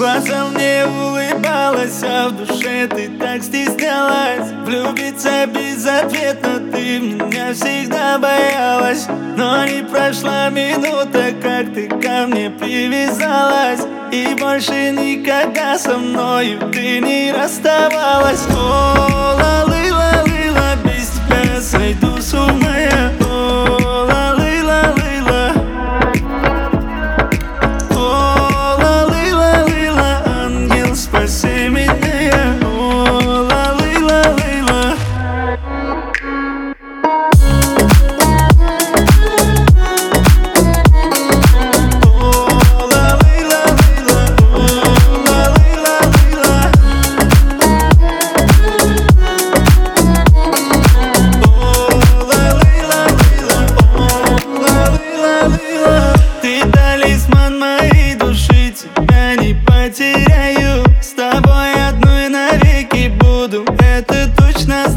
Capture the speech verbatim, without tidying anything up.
глазам не улыбалась, а в душе ты так стеснялась. Влюбиться безответно ты меня всегда боялась. Но не прошла минута, как ты ко мне привязалась, и больше никогда со мною ты не расставалась. О, лалы, лалы, ла, без тебя сойду с ума я. О, лалы, лалы, ла. О, лалы, лалы, ла, ангел, спаси меня. О, лалы, лалы, ла. Ты талисман моей души, тебя не потеряю. С тобой одной навеки буду, это точно знаю.